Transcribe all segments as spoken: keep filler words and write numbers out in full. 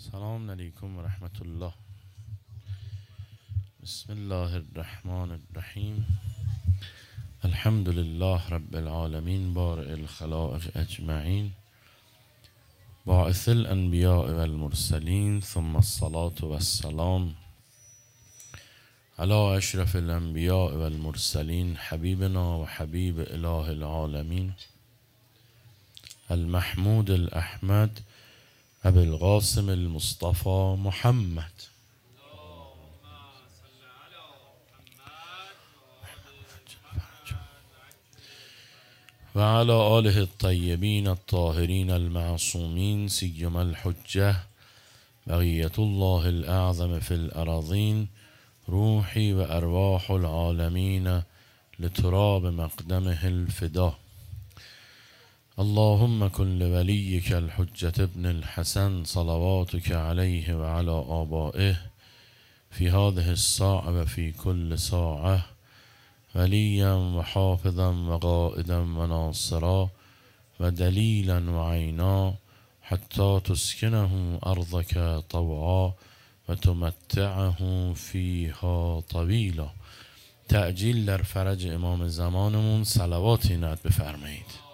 السلام علیکم و رحمت الله. بسم الله الرحمن الرحیم. الحمد لله رب العالمین بارئ الخلائق اجمعین باعث الانبیاء والمرسلین ثم الصلاة والسلام علی اشرف الانبیاء والمرسلین حبیبنا و حبیب اله العالمین المحمود الاحمد ابی القاسم المصطفى محمد و علی آله الطیبین الطاهرین المعصومین سیما الحجة بقیة الله الاعظم فی الأراضین روحی و ارواح العالمین لتراب مقدمه الفدا. اللهم كن لوليك الحجة ابن الحسن صلواتك عليه وعلى آبائه في هذه الساعة وفي كل ساعة وليا وحافظا وقائدا وناصرا ودليلا وعينا حتى تسكنه أرضك طوعا وتمتعه فيها طويلا. تعجیل در فرج امام زمانمون صلواتی نعت بفرمایید.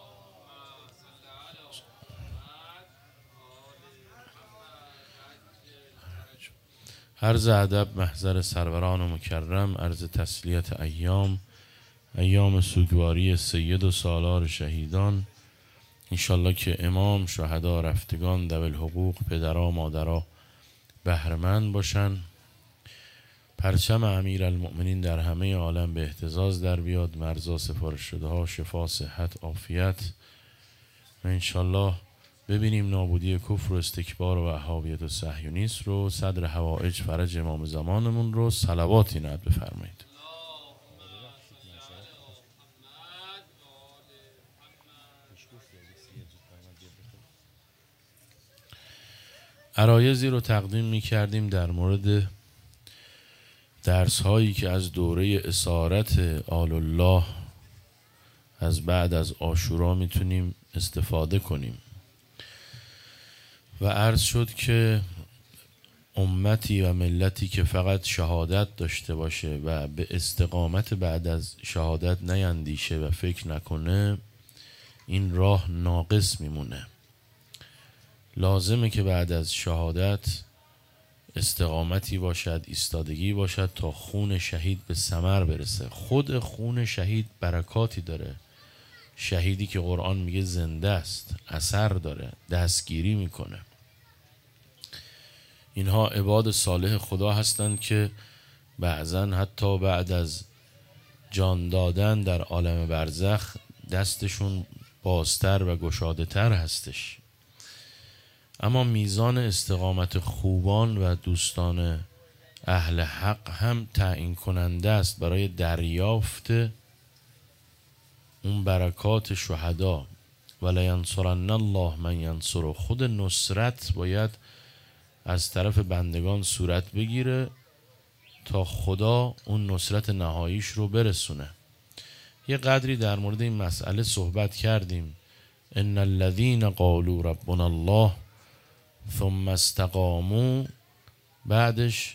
عرض ادب محضر سروران و مکرم، عرض تسلیت ایام ایام سوگواری سید و سالار شهیدان. انشالله که امام، شهدا، رفتگان، ذوی الحقوق، پدرها، مادرها بهره‌مند باشن. پرچم امیرالمؤمنین در همه عالم به اهتزاز در بیاد. مرزا سفارش شده ها شفا، صحت، عافیت و انشالله ببینیم نابودی کفر و استکبار و وهابیت و صهیونیسم رو. صدر حوائج فرج امام زمانمون رو صلواتی نعت بفرمایید. عرایضی رو تقدیم می کردیم در مورد درس هایی که از دوره اسارت آل الله از بعد از عاشورا میتونیم استفاده کنیم و عرض شد که امتی و ملتی که فقط شهادت داشته باشه و به استقامت بعد از شهادت نیندیشه و فکر نکنه، این راه ناقص میمونه. لازمه که بعد از شهادت استقامتی باشد، ایستادگی باشد تا خون شهید به ثمر برسه. خود خون شهید برکاتی داره. شهیدی که قرآن میگه زنده است، اثر داره، دستگیری میکنه. اینها عباد صالح خدا هستند که بعضا حتی بعد از جان دادن در عالم برزخ دستشون بازتر و گشاده تر هستش. اما میزان استقامت خوبان و دوستان اهل حق هم تعیین کننده است برای دریافت اون برکات شهدا. ولینصرن الله من ینصره. خود نصرت باید از طرف بندگان صورت بگیره تا خدا اون نصرت نهاییش رو برسونه. یه قدری در مورد این مسئله صحبت کردیم. ان الذين قالوا ربنا الله ثم استقاموا، بعدش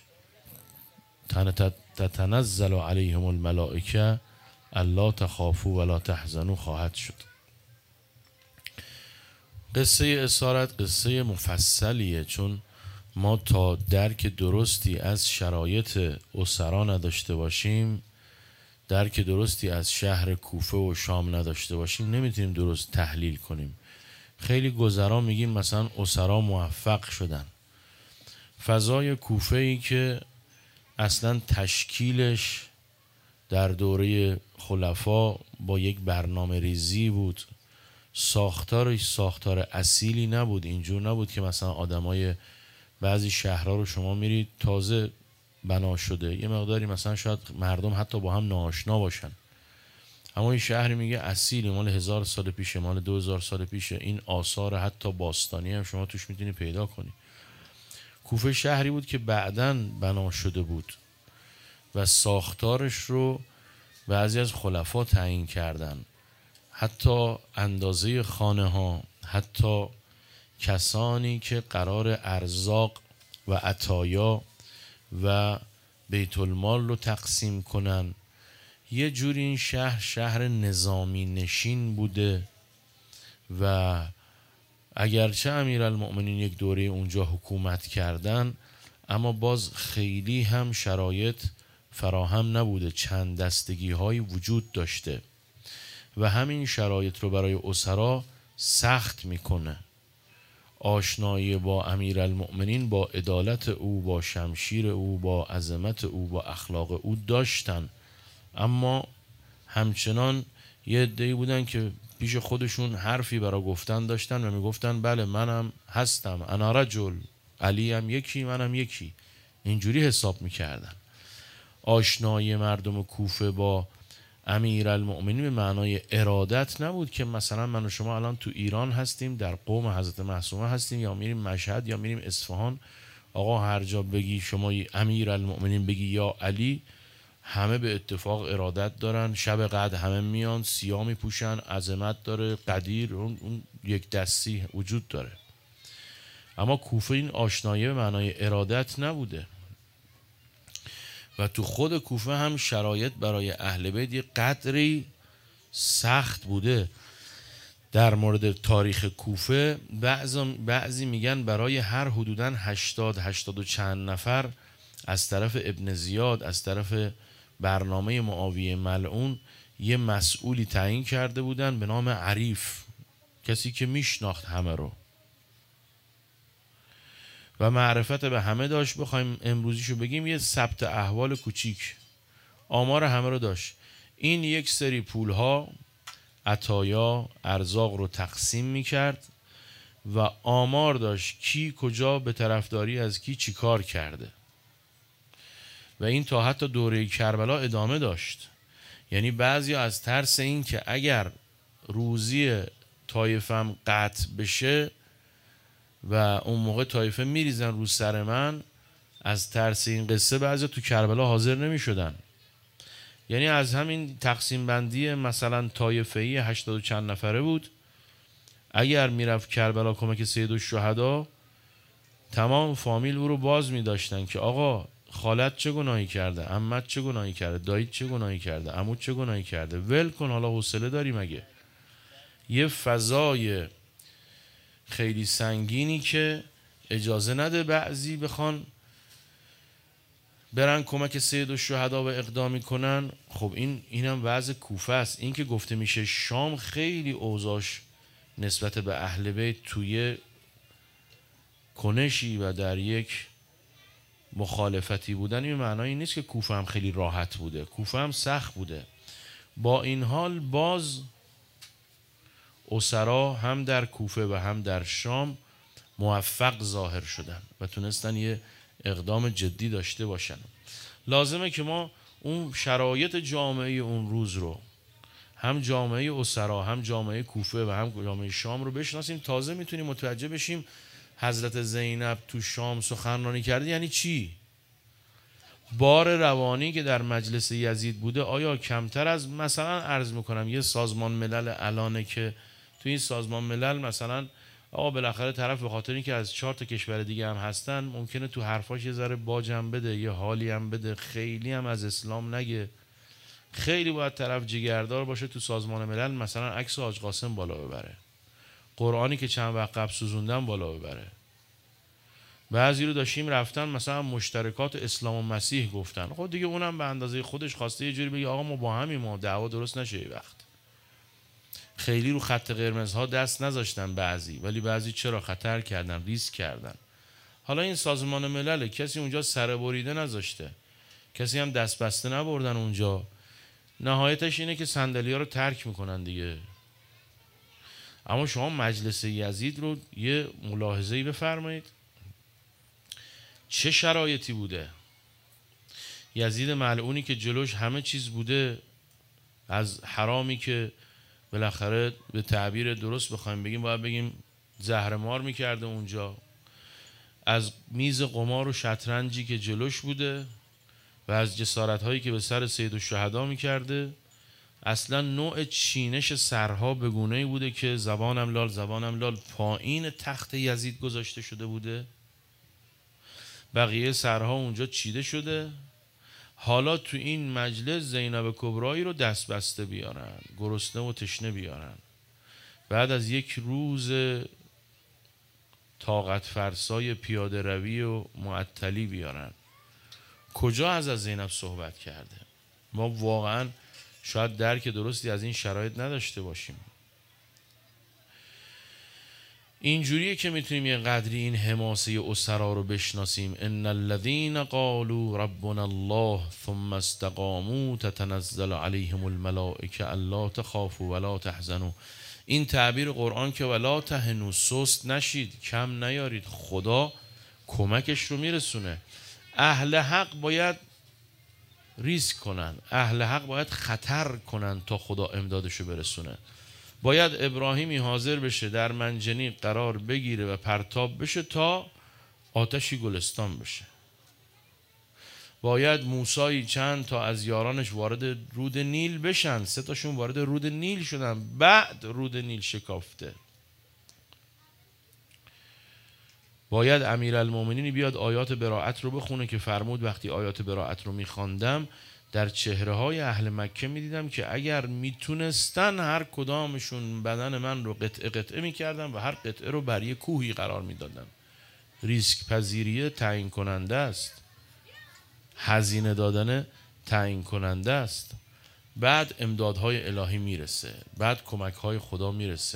تتنزل علیهم الملائکه الا تخافوا ولا تحزنوا خواهد شد. قصه اسارت قصه مفصلیه، چون ما تا درک درستی از شرایط اسرا نداشته باشیم، درک درستی از شهر کوفه و شام نداشته باشیم، نمیتونیم درست تحلیل کنیم. خیلی گذرا میگیم مثلا اسرا موفق شدن. فضای کوفه ای که اصلا تشکیلش در دوره خلفا با یک برنامه ریزی بود، ساختارش ساختار اصیلی نبود. اینجور نبود که مثلا آدمای بعضی شهرها رو شما میرید تازه بنا شده، یه مقداری مثلا شاید مردم حتی با هم ناآشنا باشن. اما این شهری میگه اصیلی، مال هزار سال پیشه، مال دو هزار سال پیشه. این آثار حتی باستانی هم شما توش میتونی پیدا کنی. کوفه شهری بود که بعداً بنا شده بود و ساختارش رو بعضی از خلفا تعیین کردن. حتی اندازه خانه ها، حتی کسانی که قرار ارزاق و عطایا و بیت المال رو تقسیم کنن. یه جوری این شهر شهر نظامی نشین بوده و اگرچه امیرالمؤمنین یک دوره اونجا حکومت کردن، اما باز خیلی هم شرایط فراهم نبوده، چند دستگی های وجود داشته و همین شرایط رو برای اسرا سخت میکنه. آشنایی با امیرالمؤمنین، با عدالت او، با شمشیر او، با عظمت او، با اخلاق او داشتن، اما همچنان یه عده‌ای بودن که پیش خودشون حرفی برای گفتن داشتن و میگفتن بله منم هستم، انا رجل، علی هم یکی، منم یکی. اینجوری حساب میکردن. آشنایی مردم کوفه با امیرالمؤمنین به معنای ارادت نبود که مثلا من و شما الان تو ایران هستیم، در قوم حضرت معصومه هستیم، یا میریم مشهد یا میریم اصفهان، آقا هر جا بگی شما امیرالمؤمنین بگی یا علی، همه به اتفاق ارادت دارن، شب قدر همه میان سیاه میپوشن، عظمت داره، قدیر، اون, اون یک دستی وجود داره. اما کوفه این آشنایی به معنای ارادت نبوده و تو خود کوفه هم شرایط برای اهل بیت یه قدری سخت بوده. در مورد تاریخ کوفه بعضی میگن برای هر حدوداً هشتاد هشتاد و چند نفر از طرف ابن زیاد، از طرف برنامه معاویه ملعون، یه مسئولی تعیین کرده بودن به نام عریف، کسی که میشناخت همه رو و معرفت به همه داشت. بخوایم امروزیشو بگیم یه ثبت احوال کوچیک، آمار همه رو داشت. این یک سری پولها، عطایا، ارزاق رو تقسیم میکرد و آمار داشت کی کجا به طرفداری از کی چی کار کرده و این تا حتی دوره کربلا ادامه داشت. یعنی بعضی از ترس این که اگر روزی طایفم قطع بشه و اون موقع طایفه میریزن رو سر من، از ترس این قصه بعضی تو کربلا حاضر نمی شدن. یعنی از همین تقسیم بندی مثلا طایفه‌ای هشتاد و چند نفره بود، اگر میرفت کربلا کمک سید الشهدا، تمام فامیل او رو باز می داشتن که آقا خالت چه گناهی کرده، عمت چه گناهی کرده، دایید چه گناهی کرده، عموت چه گناهی کرده، ول کن، حالا حوصله داری مگه؟ یه فضای خیلی سنگینی که اجازه نده بعضی بخوان برن کمک سید الشهدا و اقدامی کنن. خب این اینم وضع کوفه است. این که گفته میشه شام خیلی اوضاعش نسبت به اهل بیت توی کنشی و در یک مخالفتی بودن، این معنایی نیست که کوفه هم خیلی راحت بوده، کوفه هم سخت بوده. با این حال باز اسرا هم در کوفه و هم در شام موفق ظاهر شدن و تونستن یه اقدام جدی داشته باشن. لازمه که ما اون شرایط جامعه اون روز رو، هم جامعه اسرا، هم جامعه کوفه و هم جامعه شام رو بشناسیم، تازه میتونیم متوجه بشیم حضرت زینب تو شام سخنرانی کرده یعنی چی. بار روانی که در مجلس یزید بوده آیا کمتر از مثلا عرض میکنم یه سازمان ملل الانه که تو این سازمان ملل مثلا آقا بالاخره طرف به خاطر اینکه از چهار تا کشور دیگه هم هستن ممکنه تو حرفاش یه ذره باجم بده، یه حالی هم بده، خیلی هم از اسلام نگه، خیلی باید طرف جگردار باشه تو سازمان ملل مثلا عکس حاج قاسم بالا ببره، قرآنی که چند وقت قبل سوزوندن بالا ببره. بعضی رو داشتیم رفتن مثلا مشترکات اسلام و مسیح گفتن، خب دیگه اونم به اندازه خودش خواسته یه جوری بگه آقا ما با همیم، ما دعوا درست نشه. یه وقت خیلی رو خط قرمزها دست نذاشتن بعضی، ولی بعضی چرا خطر کردن، ریسک کردن. حالا این سازمان ملل کسی اونجا سر بریده نذاشته، کسی هم دست بسته نبردن اونجا. نهایتش اینه که صندلی‌ها رو ترک میکنن دیگه. اما شما مجلس یزید رو یه ملاحظه‌ای بفرمایید، چه شرایطی بوده. یزید ملعونی که جلوش همه چیز بوده، از حرامی که بالاخره به تعبیر درست بخوایم بگیم باید بگیم زهرمار میکرده اونجا، از میز قمار و شطرنجی که جلوش بوده و از جسارت‌هایی که به سر سید الشهدا میکرده، اصلا نوع چینش سرها به گونه‌ای بوده که زبانم لال زبانم لال پایین تخت یزید گذاشته شده بوده بقیه سرها اونجا چیده شده. حالا تو این مجلس زینب کبرایی رو دست بسته بیارن، گرسنه و تشنه بیارن، بعد از یک روز طاقت فرسای پیاده روی و معطلی بیارن. کجا از از زینب صحبت کرده؟ ما واقعا شاید درک درستی از این شرایط نداشته باشیم. اینجوریه که میتونیم یه قدری این حماسه اسرا رو بشناسیم. ان الذين قالوا ربنا الله ثم استقاموا تتنزل عليهم الملائکه الا تخافوا ولا تحزنوا. این تعبیر قرآن که ولا تهنوا، سست نشید، کم نیارید، خدا کمکش رو میرسونه. اهل حق باید ریسک کنن، اهل حق باید خطر کنن تا خدا امدادش رو برسونه. باید ابراهیمی حاضر بشه در منجنیق قرار بگیره و پرتاب بشه تا آتشی گلستان بشه. باید موسایی چند تا از یارانش وارد رود نیل بشن، سه تاشون وارد رود نیل شدن، بعد رود نیل شکافته. باید امیرالمومنین بیاد آیات براءت رو بخونه که فرمود وقتی آیات براءت رو میخواندم در چهره های اهل مکه میدیدم که اگر میتونستن هر کدامشون بدن من رو قطعه قطعه میکردن و هر قطعه رو بر یک کوهی قرار میدادن. ریسک پذیری تعیین کننده است، هزینه دادن تعیین کننده است. بعد امدادهای الهی میرسه، بعد کمکهای خدا میرسه.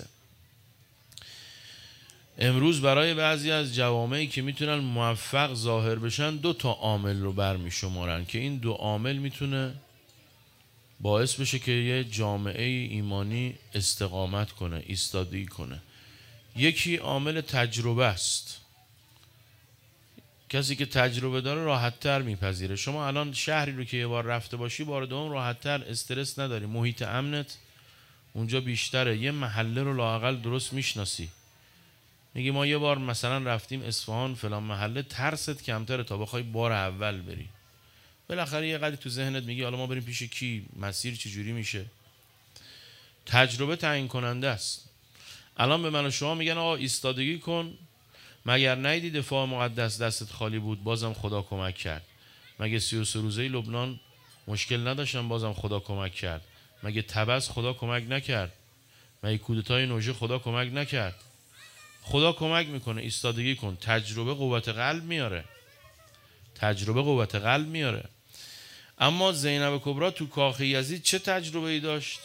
امروز برای بعضی از جوامعی که میتونن موفق ظاهر بشن دو تا عامل رو برمی شمارن که این دو عامل میتونه باعث بشه که یه جامعه ایمانی استقامت کنه، ایستادگی کنه. یکی عامل تجربه است. کسی که تجربه داره راحت تر میپذیره. شما الان شهری رو که یه بار رفته باشی، بار دوم راحت تر، استرس نداری، محیط امنت اونجا بیشتره، یه محله رو لااقل درست میشناسی. میگی ما یه بار مثلا رفتیم اصفهان فلان محله، ترست کمتره تا بخوای بار اول بری. بالاخره یه قدری تو ذهنت میگی حالا ما بریم پیش کی، مسیر چجوری میشه. تجربه تعیین کننده است. الان به من و شما میگن آقا ایستادگی کن، مگر نیدی دفاع مقدس دستت خالی بود بازم خدا کمک کرد؟ مگه سی و سه روزه لبنان مشکل نداشتن بازم خدا کمک کرد؟ مگه تبس خدا کمک نکرد؟ مگه کودتای نوژه خدا کمک نکرد؟ خدا کمک میکنه. ایستادگی کن. تجربه قوت قلب میاره، تجربه قوت قلب میاره. اما زینب کبرا تو کاخ یزید چه تجربه ای داشت؟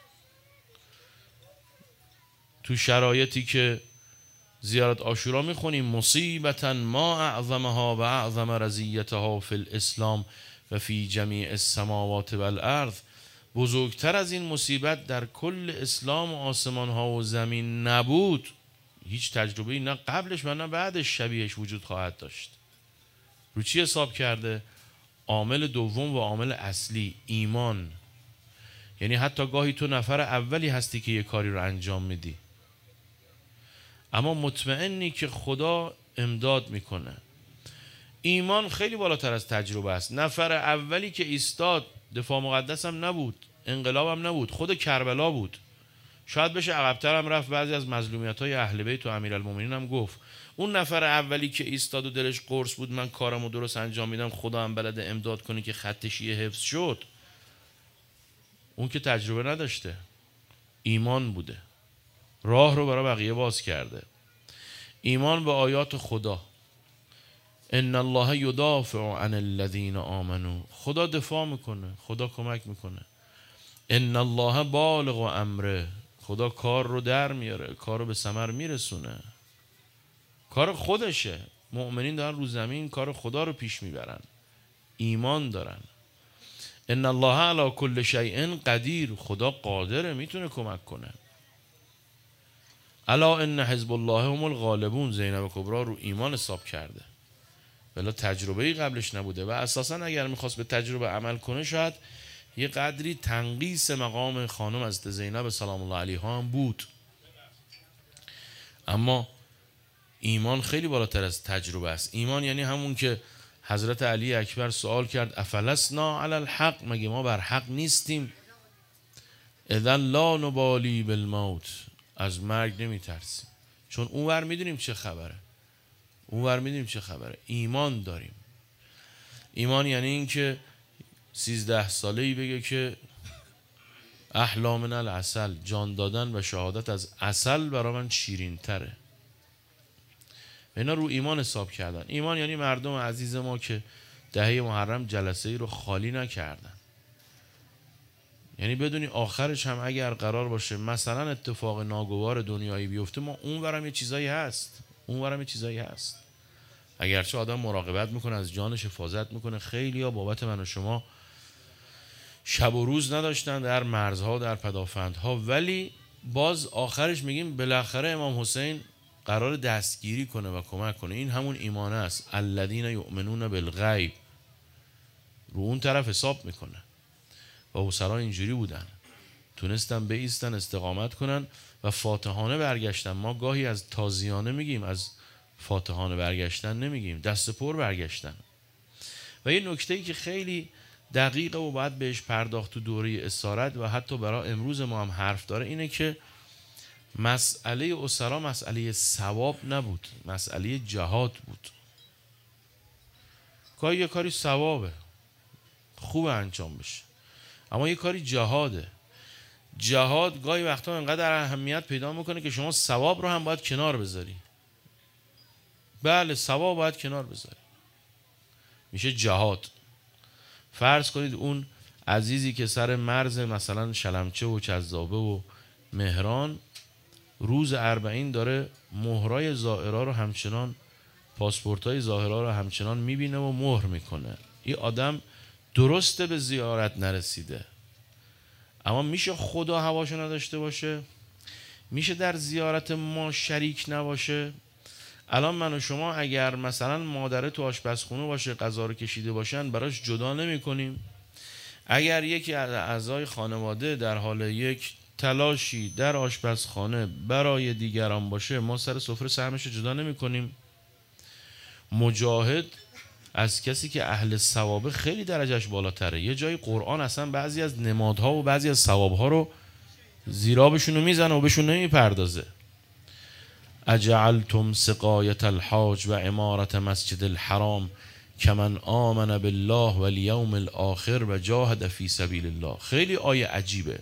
تو شرایطی که زیارت عاشورا میخونیم مصیبتا ما اعظمها و اعظم رضیتها فی الاسلام و فی جمیع السماوات والارض، بزرگتر از این مصیبت در کل اسلام و آسمان ها و زمین نبود. هیچ تجربه‌ای نه قبلش و نه بعدش شبیهش وجود خواهد داشت. رو چی حساب کرده؟ عامل دوم و عامل اصلی، ایمان. یعنی حتی گاهی تو نفر اولی هستی که یه کاری رو انجام میدی، اما مطمئنی که خدا امداد میکنه. ایمان خیلی بالاتر از تجربه است. نفر اولی که ایستاد دفاع مقدس هم نبود، انقلاب هم نبود، خود کربلا بود. شاید بشه عقب‌تر هم رفت، بعضی از مظلومیت‌های اهل بیت و امیرالمومنین هم گفت. اون نفر اولی که ایستاد و دلش قرص بود من کارمو درست انجام میدم، خدا هم بلده امداد کنه که خط شیعه حفظ شد، اون که تجربه نداشته، ایمان بوده، راه رو برای بقیه باز کرده. ایمان به آیات خدا. ان الله یدافع عن الذین آمنوا، خدا دفاع میکنه، خدا کمک میکنه. ان الله بالغ امره، خدا کار رو در میاره، کار رو به ثمر میرسونه. کار خودشه. مؤمنین دارن رو زمین کار خدا رو پیش میبرن، ایمان دارن. ان الله علی کل شیء قدیر، خدا قادره، میتونه کمک کنه. الا ان حزب الله هم الغالبون، زینب کبرا رو ایمان حساب کرده، ولی تجربه‌ای قبلش نبوده و اساسا اگر میخواست به تجربه عمل کنه شاید یه قدری تنقیص مقام خانم حضرت زینب سلام الله علیها هم بود. اما ایمان خیلی بالاتر از تجربه است. ایمان یعنی همون که حضرت علی اکبر سوال کرد افلسنا علی الحق، مگه ما بر حق نیستیم؟ اذن لا نبالی بالموت، از مرگ نمی ترسیم، چون اونور میدونیم چه خبره. اونور میدونیم چه خبره. ایمان داریم. ایمان یعنی این که سیزده ساله‌ای بگه که احلی من العسل، جان دادن و شهادت از عسل برای من شیرین تره. اینا رو ایمان حساب کردن. ایمان یعنی مردم عزیز ما که دهه محرم جلسه ای رو خالی نکردن. یعنی بدونی آخرش هم اگر قرار باشه مثلا اتفاق ناگوار دنیایی بیفته، ما اونورم یه چیزایی هست، اونورم یه چیزایی هست. اگرچه آدم مراقبت میکنه، از جانش حفاظت میکنه. خیلی ها بابت من و شما شب و روز نداشتن در مرزها، در پدافندها، ولی باز آخرش میگیم بالاخره امام حسین قرار دستگیری کنه و کمک کنه. این همون ایمانه است. الذین یؤمنون بالغیب، رو اون طرف حساب میکنه. و اسرا اینجوری بودن، تونستن بایستن، استقامت کنن و فاتحانه برگشتن. ما گاهی از تازیانه میگیم، از فاتحانه برگشتن نمیگیم، دست پر برگشتن. و یه نکته‌ای که خیلی دقیقه و باید بهش پرداخت تو دوره اسارت و حتی برای امروز ما هم حرف داره، اینه که مسئله اسرا مسئله ثواب نبود، مسئله جهاد بود. گاهی یه کاری ثوابه، خوب انجام بشه، اما یه کاری جهاده. جهاد گاهی وقتا انقدر اهمیت پیدا میکنه که شما ثواب رو هم باید کنار بذاری. بله، ثواب باید کنار بذاری، میشه جهاد. فرض کنید اون عزیزی که سر مرز مثلا شلمچه و کذابه و مهران روز اربعین داره مهرای زائرا رو همچنان، پاسپورتای زائرا رو همچنان میبینه و مهر میکنه. این آدم درسته به زیارت نرسیده، اما میشه خدا هواشو نداشته باشه؟ میشه در زیارت ما شریک نباشه؟ الان من و شما اگر مثلا مادره تو آشپزخونه باشه، غذا رو کشیده باشن، براش جدا نمی کنیم؟ اگر یکی از اعضای خانواده در حال یک تلاشی در آشپزخانه برای دیگران باشه، ما سر سفره سهمش رو جدا نمی کنیم؟ مجاهد از کسی که اهل ثوابه خیلی درجهش بالاتره. یه جای قرآن اصلا بعضی از نمادها و بعضی از ثوابها رو زیرابشون رو میزنه و بهشون نمیپردازه. اجعلتم سقایت الحاج و عمارت مسجد الحرام کمن آمن بالله و الیوم الاخر و جاهد فی سبیل الله. خیلی آیه عجیبه.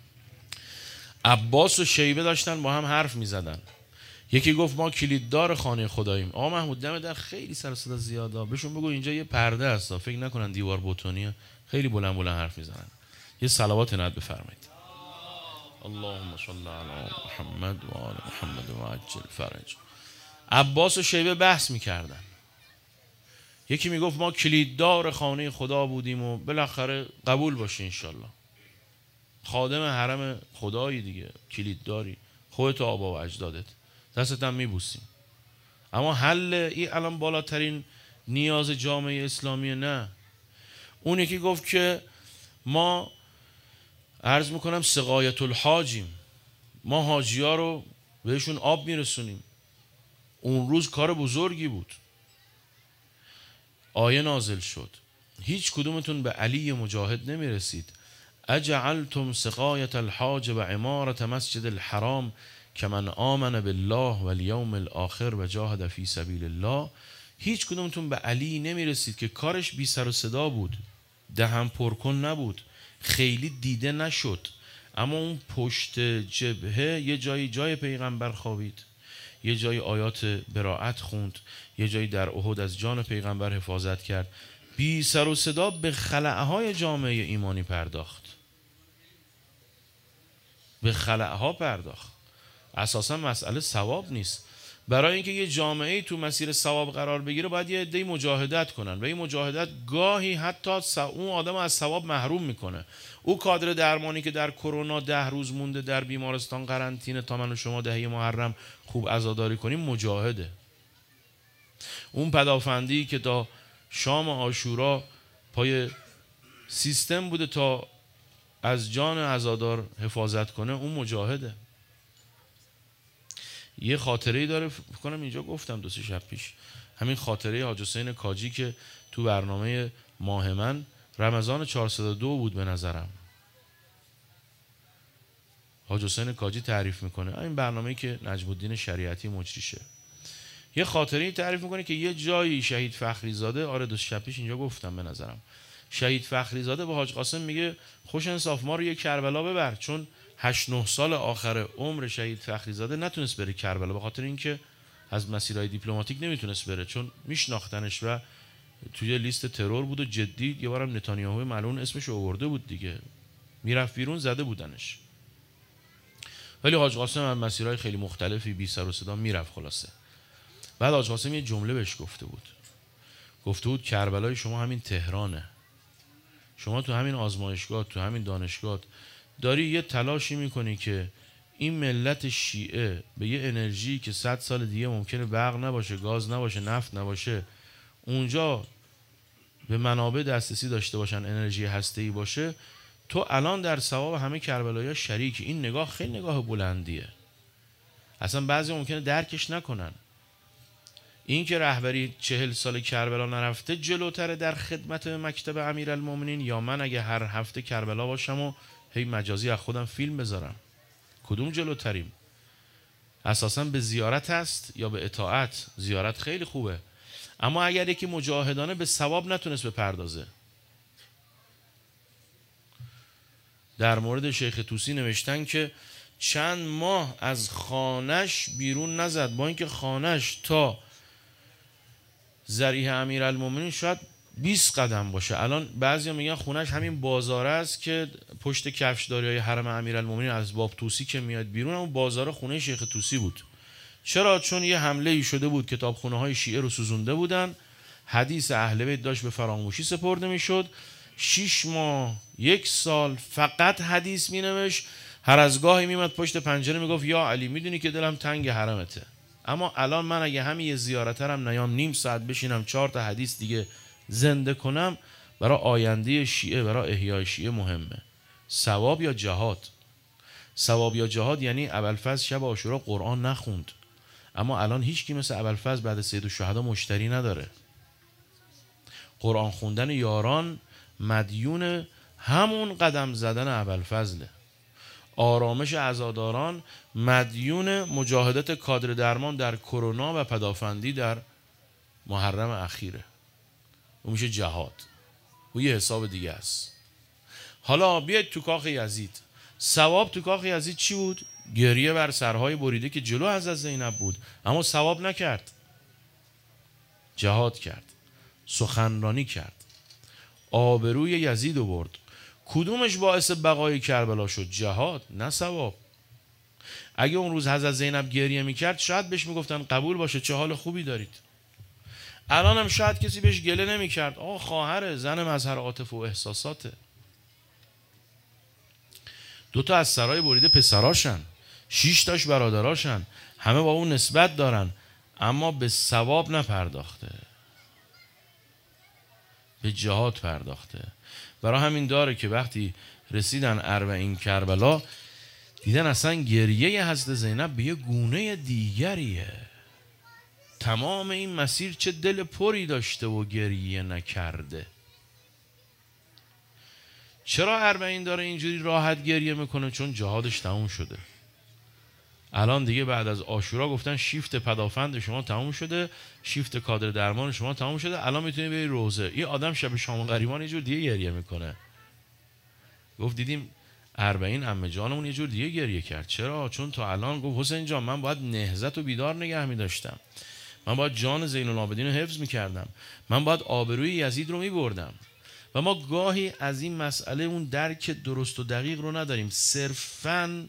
عباس و شیبه داشتن با هم حرف میزدن. یکی گفت ما کلیددار خانه خداییم. آقا محمود دم در خیلی سر صدا زیاده، بهشون بگو اینجا یه پرده هست، فکر نکنن دیوار بتونیه. خیلی بلند بلند حرف میزنن. یه صلوات عنایت بفرمایید. اللهم صل علی محمد و آل محمد و عجل فرج. عباس و شیبه بحث میکردن. یکی میگفت ما کلیددار خانه خدا بودیم و بالاخره قبول باشه انشالله. خادم حرم خدایی دیگه، کلیدداری، خودت و آبا و اجدادت، دستت هم میبوسیم. اما حل این الان بالاترین نیاز جامعه اسلامی نه. اون یکی گفت که ما عرض میکنم سقایت الحاجیم، ما حاجی ها رو بهشون آب میرسونیم. اون روز کار بزرگی بود. آیه نازل شد هیچ کدومتون به علی مجاهد نمیرسید. اجعلتم سقایت الحاج و عمارت مسجد الحرام کمن آمن بالله و الیوم الاخر و جاهد فی سبیل الله. هیچ کدومتون به علی نمیرسید که کارش بی سر و صدا بود، دهن پرکن نبود، خیلی دیده نشد، اما اون پشت جبهه یه جایی جای پیغمبر خوابید، یه جای آیات براءت خوند، یه جایی در احد از جان پیغمبر حفاظت کرد. بی سر و صدا به خلأهای جامعه ایمانی پرداخت، به خلأها پرداخت. اساسا مسئله ثواب نیست. برای اینکه یه جامعه تو مسیر ثواب قرار بگیره باید یه عده مجاهدت کنن و این مجاهدت گاهی حتی اون آدم از ثواب محروم میکنه. او کادر درمانی که در کرونا ده روز مونده در بیمارستان قرنطینه تا من و شما دهه محرم خوب عزاداری کنیم مجاهده. اون پدافندی که تا شام عاشورا پای سیستم بوده تا از جان عزادار حفاظت کنه، اون مجاهده. یه خاطره‌ای داره، فکر کنم اینجا گفتم دو سه شب پیش، همین خاطره حاج حسین کاجی که تو برنامه ماه من رمضان چهارصد و دو بود به نظرم، حاج حسین کاجی تعریف میکنه، این برنامه‌ای که نجم الدین شریعتی مجریشه. یه خاطره تعریف میکنه که یه جایی شهید فخری زاده، آره دو شب پیش اینجا گفتم به نظرم، شهید فخری زاده به حاج قاسم میگه خوش انصاف ما رو یه کربلا ببر، چون هشت نه سال آخر عمر شهید فخری زاده نتونست بره کربلا به خاطر اینکه از مسیرهای دیپلماتیک نمیتونست بره، چون میشناختنش و توی لیست ترور بود و جدی یه بارم نتانیاهو ملعون اسمش آورده بود دیگه، میرفت بیرون زده بودنش. ولی حاج قاسم از مسیرهای خیلی مختلفی بی سر و صدا میرفت. خلاصه بعد حاج قاسم یه جمله بهش گفته بود، گفته بود کربلای شما همین تهرانه، شما تو همین آزمایشگاه، تو همین دانشگاه داری یه تلاشی میکنی که این ملت شیعه به یه انرژی که صد سال دیگه ممکنه برق نباشه، گاز نباشه، نفت نباشه، اونجا به منابع دسترسی داشته باشن، انرژی هسته‌ای باشه، تو الان در ثواب همه کربلایی‌ها شریکی. این نگاه خیلی نگاه بلندیه، اصلا بعضی ممکنه درکش نکنن. این که رهبری چهل سال کربلا نرفته جلوتره در خدمت مکتب امیرالمومنین، یا من اگه هر هفته کربلا باشم و هی مجازی از خودم فیلم بذارم؟ کدوم جلوتریم؟ اساساً به زیارت هست یا به اطاعت؟ زیارت خیلی خوبه، اما اگر یکی مجاهدانه به ثواب نتونست بپردازه. در مورد شیخ طوسی نوشتن که چند ماه از خانش بیرون نزد، با اینکه خانش تا ذریح امیرالمومنین شاید بیست قدم باشه. الان بعضیا میگن خونش همین بازاره است که پشت کفشداریای حرم امیرالمومنین از باب طوسی که میاد بیرون، اون بازار خونه شیخ طوسی بود. چرا؟ چون یه حمله ای شده بود، کتابخونه های شیعه رو سوزونده بودن، حدیث اهل بیت داشت به فراموشی سپرده میشد. شش ماه، یک سال فقط حدیث مینوشت، هر از گاهی میمد پشت پنجره میگفت یا علی میدونی که دلم تنگ حرمته. اما الان من اگه همین یه زیارترم نیام، نیم ساعت بشینم چهار تا حدیث دیگه زنده کنم، برای آینده شیعه، برای احیای شیعه مهمه. ثواب یا جهاد؟ ثواب یا جهاد یعنی ابوالفضل شب عاشورا قرآن نخوند، اما الان هیچ کی مثل ابوالفضل بعد سید الشهدا مشتری نداره. قرآن خوندن یاران مدیون همون قدم زدن ابوالفضله. آرامش عزاداران مدیون مجاهدت کادر درمان در کرونا و پدافندی در محرم اخیره. اون میشه جهاد، و یه حساب دیگه است. حالا بیاید تو کاخ یزید. ثواب تو کاخ یزید چی بود؟ گریه بر سرهای بریده که جلو حضرت زینب بود، اما ثواب نکرد، جهاد کرد، سخنرانی کرد، آبروی یزید رو برد. کدومش باعث بقای کربلا شد؟ جهاد، نه ثواب. اگه اون روز حضرت زینب گریه میکرد شاید بهش میگفتن قبول باشه، چه حال خوبی دارید. الان هم شاید کسی بهش گله نمیکرد، آه خواهر، زن مظهر عاطفه و احساساته. دوتا از سرای بریده پسراشن، شش تاش برادراشن، همه با اون نسبت دارن، اما به ثواب نپرداخته، به جهاد پرداخته. برای همین داره که وقتی رسیدن اربعین کربلا دیدن اصلا گریه حضرت زینب به یه گونه دیگریه. تمام این مسیر چه دل پری داشته و گریه نکرده. چرا اربعین داره اینجوری راحت گریه میکنه؟ چون جهادش تموم شده. الان دیگه بعد از عاشورا گفتن شیفت پدافند شما تموم شده، شیفت کادر درمان شما تموم شده، الان میتونی بری روزه. این آدم شب شام غریبان یه جور دیگه گریه میکنه. گفت دیدیم اربعین عمه جانمون یه جور دیگه گریه کرد. چرا؟ چون تا الان گفت حسین جان من باید نهضت و بیدار نگه میداشتم، من باید جان زین العابدین رو حفظ میکردم، من باید آبروی یزید رو میبردم. و ما گاهی از این مسئله اون درک درست و دقیق رو نداریم، صرفاً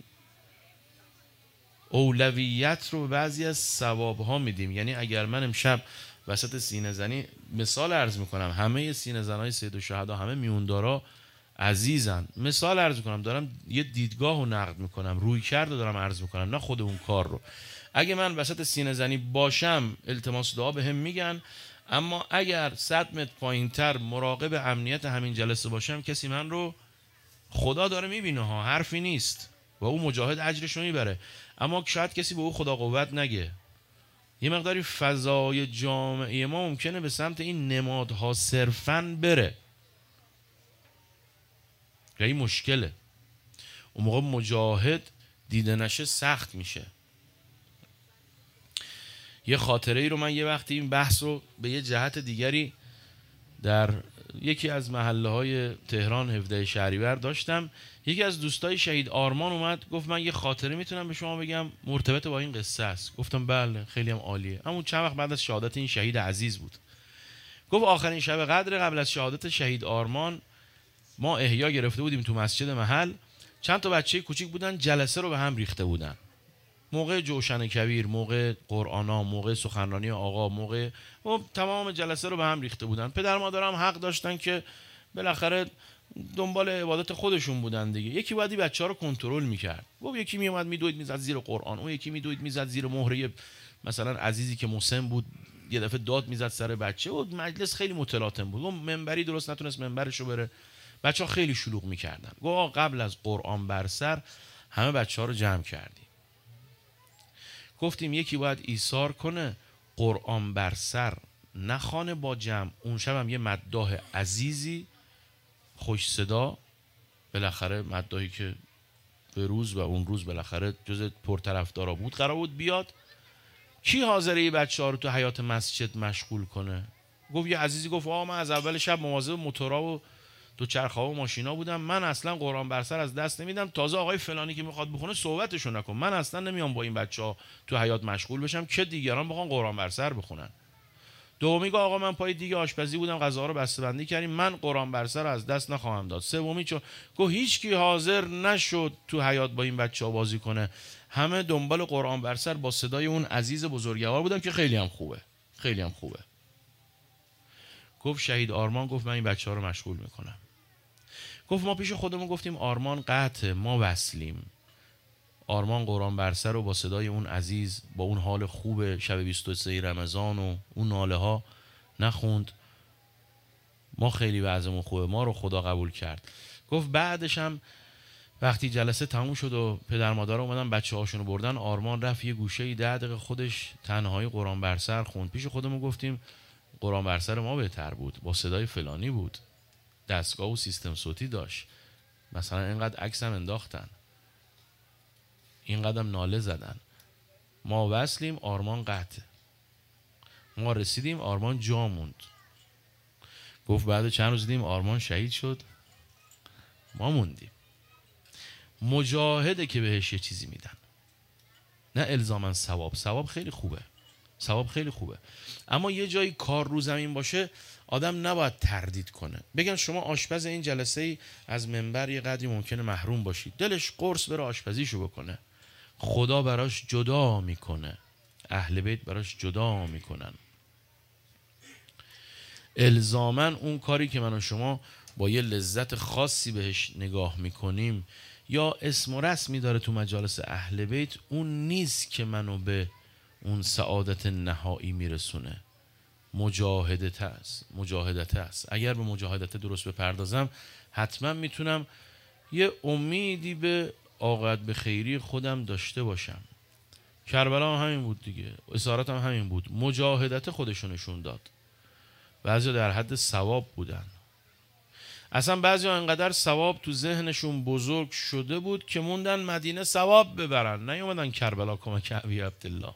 اولویت رو به بعضی از ثوابها میدیم. یعنی اگر من امشب وسط سینه زنی مثال عرض میکنم، همه سینه زنهای سید الشهدا همه میوندارا عزیزن، مثال عرض میکنم، دارم یه دیدگاه رو نقد میکنم، روی کرده دارم عرض میکنم، نه خود اون کار رو. اگه من وسط سینه زنی باشم التماس دعا به هم میگن، اما اگر صد متر پایین تر مراقب امنیت همین جلسه باشم کسی من رو خدا داره میبینه ها، حرفی نیست، و اون مجاهد اجرش رو میبره. اما شاید کسی به او خدا قوت نگه. یه مقداری فضای جامعه ما ممکنه به سمت این نمادها صرفاً بره، و این مشکله. اون موقع مجاهد دیده نشه سخت میشه. یه خاطره ای رو من یه وقتی این بحث رو به یه جهت دیگری در یکی از محله های تهران هفده شهریور داشتم. یکی از دوستای شهید آرمان اومد گفت من یه خاطره میتونم به شما بگم مرتبط با این قصه است. گفتم بله خیلی هم عالیه. همون چند وقت بعد از شهادت این شهید عزیز بود. گفت آخرین شب قدر قبل از شهادت شهید آرمان ما احیا گرفته بودیم تو مسجد محل. چند تا بچه کوچیک بودن، جلسه رو به هم ریخته بودن. موقع جوشن کبیر، موقع قرآنا، موقع سخنرانی آقا، موقع تمام جلسه رو به هم ریخته بودن. پدر مادرم حق داشتن که بالاخره دنبال عبادت خودشون بودن دیگه. یکی باید بچه‌ها رو کنترل میکرد. گفت یکی میومد میدوید میزد زیر قرآن، اون یکی میدوید میزد زیر مهره مثلا عزیزی که مسن بود، یه دفعه داد میزد سر بچه و مجلس خیلی متلاطم بود. اون منبری درست نتونست منبرشو بره. بچه‌ها خیلی شلوغ میکردن. گفت قبل از قرآن بر سر همه بچه‌ها رو جمع کردیم. گفتیم یکی باید ایثار کنه قرآن بر سر نخوانه با جمع. اون شب هم یه مداح عزیزی خوش صدا، بالاخره مداحی که به روز و اون روز بالاخره جز پرطرفدارا بود، قرار بود بیاد. کی حاضره این بچه‌ها رو تو حیاط مسجد مشغول کنه؟ گفت یه عزیزی گفت آقا من از اول شب مواظب موتورا و دوچرخه‌ها و ماشینا بودم، من اصلا قرآن بر سر از دست نمیدم. تازه آقای فلانی که میخواد بخونه صحبتشو نکن، من اصلا نمیام با این بچه‌ها تو حیاط مشغول بشم که دیگران بخوان قرآن بر سر بخونن. دومی گفت آقا من پای دیگه آشپزی بودم، غذا رو بسته‌بندی کردیم، من قرآن بر سر از دست نخواهم داد. سومی چون گفت هیچ کی حاضر نشد تو حیاط با این بچه‌ها بازی کنه، همه دنبال قرآن بر سر با صدای اون عزیز بزرگوار بودم که خیلی هم خوبه، خیلی هم خوبه. گفت شهید آرمان گفت من این بچه‌ها رو مشغول میکنم. گفت ما پیش خودمون گفتیم آرمان قطع، ما وصلیم. آرمان قرآن بر سر رو با صدای اون عزیز با اون حال خوب شب بیست و سه رمضان و اون ناله ها نخوند. ما خیلی وضعمون خوبه، ما رو خدا قبول کرد. گفت بعدش هم وقتی جلسه تموم شد و پدر مادر اومدن بچه هاشونو بردن، آرمان رفت یه گوشه ده دقیقه خودش تنهایی قرآن بر سر خوند. پیش خودمون گفتیم قرآن بر سر ما بهتر بود، با صدای فلانی بود، دستگاه و سیستم صوتی داشت، مثلا اینقدر عکس هم انداختن، اینقدر ناله زدن. ما وصلیم، آرمان قطع. ما رسیدیم، آرمان جا موند. گفت بعد چند روز دیدیم آرمان شهید شد، ما موندیم. مجاهده که بهش یه چیزی میدن، نه الزاماً ثواب. ثواب خیلی خوبه، ثواب خیلی خوبه، اما یه جایی کار رو زمین باشه آدم نباید تردید کنه. بگن شما آشپز این جلسه ای از منبر یه قدری ممکنه محروم باشید، دلش قرص بره آشپزیشو بکنه، خدا براش جدا میکنه، اهل بیت براش جدا میکنن. الزاماً اون کاری که من و شما با یه لذت خاصی بهش نگاه میکنیم یا اسم و رسمی داره تو مجالس اهل بیت، اون نیست که منو به اون سعادت نهایی میرسونه. مجاهدت است، مجاهدت است. اگر به مجاهدت درست بپردازم حتما میتونم یه امیدی به عاقبت به خیری خودم داشته باشم. کربلا هم همین بود دیگه، اسارت هم همین بود. مجاهدت خودشونشون داد. بعضی در حد ثواب بودن، اصلا بعضی ها انقدر ثواب تو ذهنشون بزرگ شده بود که موندن مدینه ثواب ببرن، نیومدن کربلا کمک ابی عبدالله.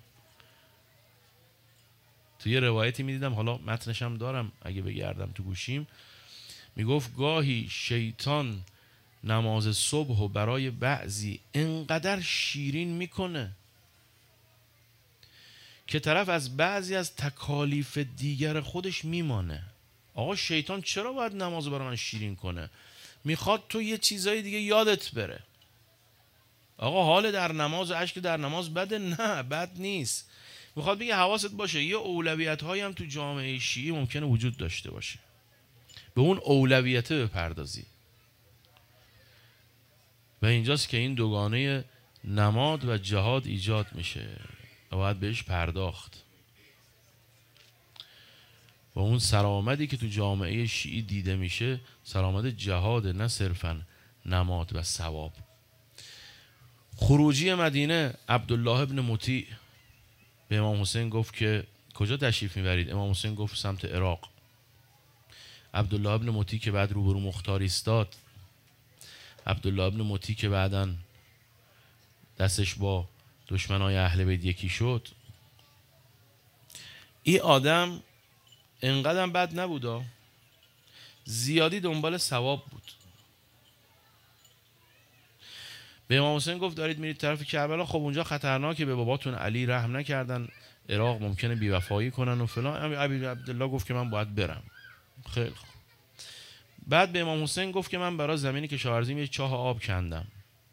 تو یه روایتی میدیدم، حالا متنشم دارم اگه بگردم تو گوشیم، میگفت گاهی شیطان نماز صبح و برای بعضی انقدر شیرین میکنه که طرف از بعضی از تکالیف دیگر خودش میمانه. آقا شیطان چرا باید نماز برای من شیرین کنه؟ میخواد تو یه چیزای دیگه یادت بره. آقا حال در نماز و اشک در نماز بده؟ نه بد نیست. میخواد بگه حواست باشه یه اولویت هایی هم تو جامعه شیعی ممکنه وجود داشته باشه، به اون اولویته بپردازی. و اینجاست که این دوگانه نماد و جهاد ایجاد میشه و باید بهش پرداخت. و اون سرآمدی که تو جامعه شیعی دیده میشه سرآمد جهاد، نه صرفا نماد و ثواب. خروجی مدینه، عبدالله ابن مطیع به امام حسین گفت که کجا تشریف میبرید؟ امام حسین گفت سمت عراق. عبدالله ابن مطیع که بعد روبرو مختار ایستاد، عبدالله ابن مطیع که بعداً دستش با دشمنای اهل بیت یکی شد، این آدم انقدر بد نبودا، زیادی دنبال ثواب بود. به امام حسین گفت دارید میرید طرف کربلا، خب اونجا خطرناکه، به باباتون علی رحم نکردن، عراق ممکنه بیوفایی کنن و فلان. ابی عبدالله گفت که من باید برم. خیلی خوب. بعد به امام حسین گفت که من برای زمینی که کشاورزی یه چاه آب کندم،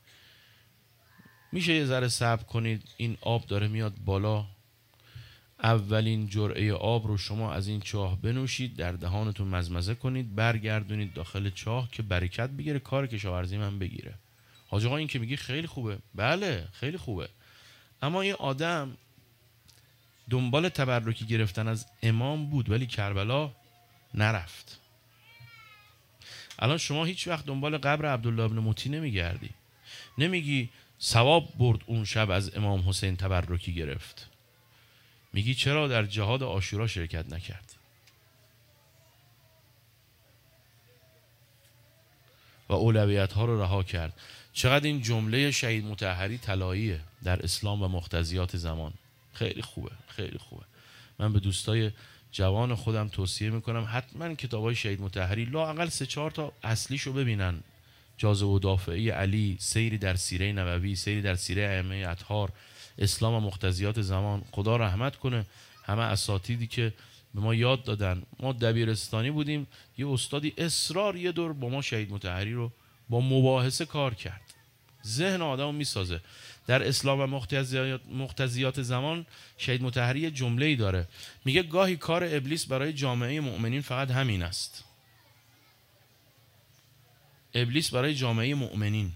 میشه یه ذره صبر کنید؟ این آب داره میاد بالا، اولین جرعه آب رو شما از این چاه بنوشید، در دهانتون مزمزه کنید، برگردونید داخل چاه که برکت بگیره، کار کشاورزی من بگیره. حاج آقا این که میگی خیلی خوبه، بله خیلی خوبه، اما این آدم دنبال تبرکی گرفتن از امام بود ولی کربلا نرفت. الان شما هیچ وقت دنبال قبر عبدالله ابن مطیع نمیگردی، نمیگی ثواب برد اون شب از امام حسین تبرکی گرفت، میگی چرا در جهاد عاشورا شرکت نکرد؟ و اولویت ها رو رها کرد. چقدر این جمله شهید مطهری طلاییه در اسلام و مقتضیات زمان. خیلی خوبه، خیلی خوبه. من به دوستای جوان خودم توصیه میکنم حتما کتابای شهید مطهری لااقل سه چهار تا اصلیشو ببینن. جاذبه و دافعه علی، سیری در سیره نبوی، سیری در سیره ائمه اطهار، اسلام و مقتضیات زمان. خدا رحمت کنه همه اساتیدی که به ما یاد دادن. ما دبیرستانی بودیم، یه استادی اصرار یه دور با ما شهید مطهری رو با مباحثه کار کرد. ذهن آدمو میسازه. در اسلام و مقتضیات, مقتضیات زمان شهید مطهری جمله‌ای داره، میگه گاهی کار ابلیس برای جامعه مؤمنین فقط همین است. ابلیس برای جامعه مؤمنین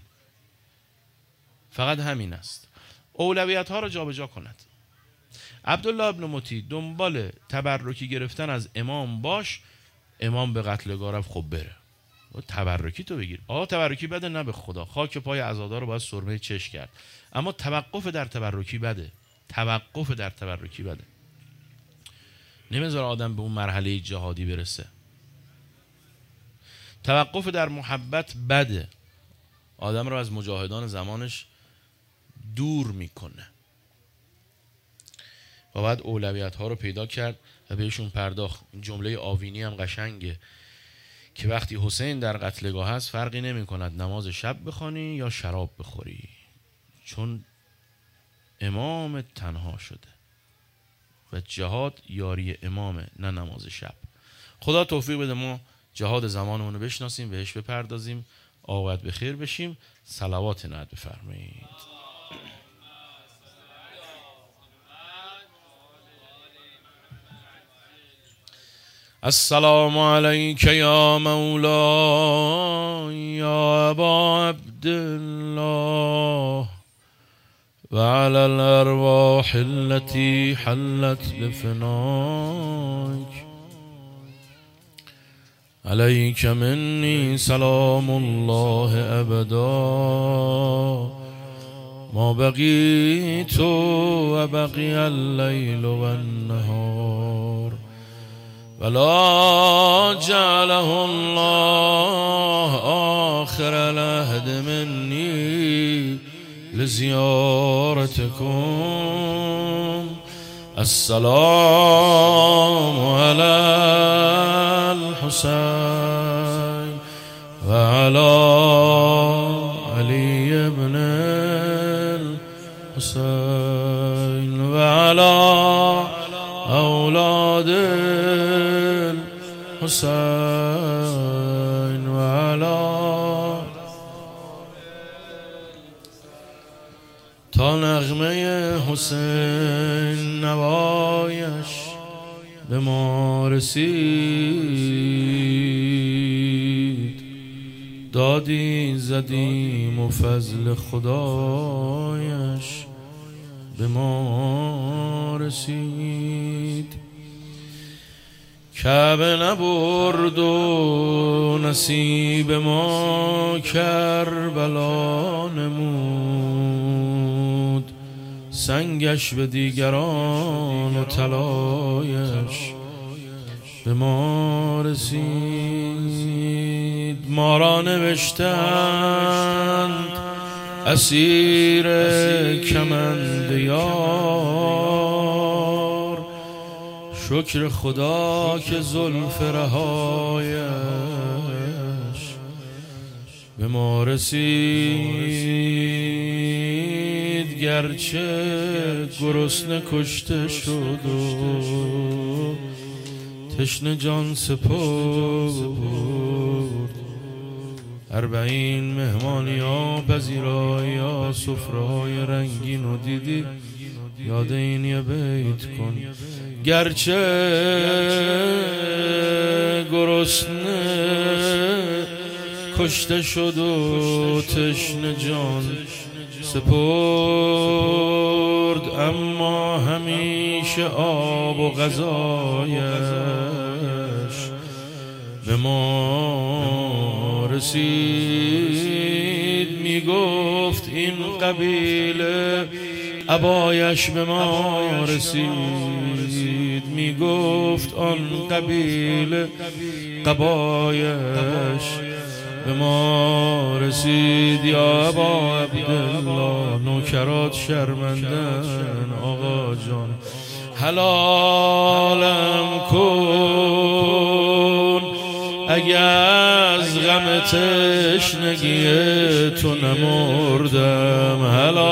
فقط همین است، اولویت ها رو جابجا کند. عبدالله ابن مطیع دنبال تبرکی گرفتن از امام باش، امام به قتلگاه رفت، خب بره تبرکی تو بگیر. آه تبرکی بده؟ نه به خدا، خاک پای عزادار رو باید سرمه چش کرد، اما توقف در تبرکی بده، توقف در تبرکی بده. نمیذاره آدم به اون مرحله جهادی برسه. توقف در محبت بده، آدم رو از مجاهدان زمانش دور میکنه. و بعد اولویت ها رو پیدا کرد و بهشون پرداخت. جمله آوینی هم قشنگه که وقتی حسین در قتلگاه هست فرقی نمی کند نماز شب بخوانی یا شراب بخوری، چون امام تنها شده و جهاد یاری امامه نه نماز شب. خدا توفیق بده ما جهاد زمانمون رو بشناسیم، بهش بپردازیم، عاقبت به خیر بشیم. صلوات نعت بفرمایید. السلام علیک یا مولا یا ابا عبدالله و علی الارواح التي حلت بفناک. علیک منی سلام الله ابدا ما بقیت و بقی اللیل و النهار ولا جعله الله آخر العهد منی لزیارتکم. السلام علی الحسین و علی علی ابن الحسین و علی اولاد الحسین و علی تا نغمه حسین نوایش به ما رسید، دادی زدیم و فضل خدایش به ما رسید. کعبه نبرد و نصیب ما کربلا نمود، سنگش به دیگران و طلایش به ما رسید. ما را نوشتند اسیر کمند یار، شکر خدا که زلف رهایش به ما رسید، گرچه گرسنه کشته شد و تشنه جان سپرد. اربعین مهمانی ها پذیرایی ها سفره های رنگین و دیدی، یاد این یه بیت کن. گرچه گرسنه کشته شد و تشنه جان سپرد، اما همیشه آب و غذایش به ما رسید. میگفت این قبیله عبایش به ما رسید، میگفت آن قبیله قبایش به ما رسید. یا ابا عبدالله نوکرات شرمندن آقا جان، حلالم کن اگه از غم تشنگی تو نمردم.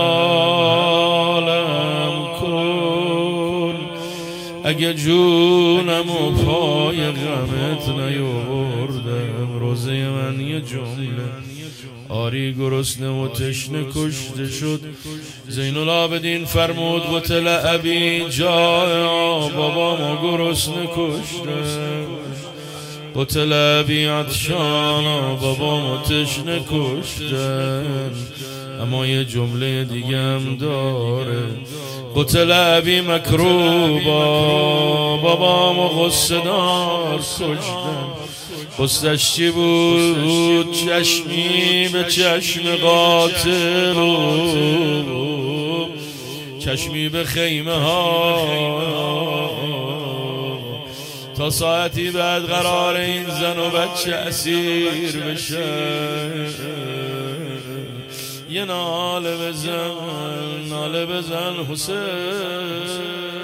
حلالم کن اگه جونم و پای غمت نیاوردم. روزه من یه جمله آری گرسنه و تشنه کشته شد. زین العابدین فرمود قتل ابی جا، بابا ما گرسنه کشتن. قتل ابی عطشان، بابا ما تشنه کشتن. اما یه جمله دیگه هم داره، قتل ابی مکروبا، بابا ما غصه دار کشتن. قصدش چی بود؟ چشمی به چشم قاتل و چشمی به خیمه ها، تا ساعتی بعد قرار این زن و بچه اسیر بشه. یه ناله بزن، ناله بزن حسین.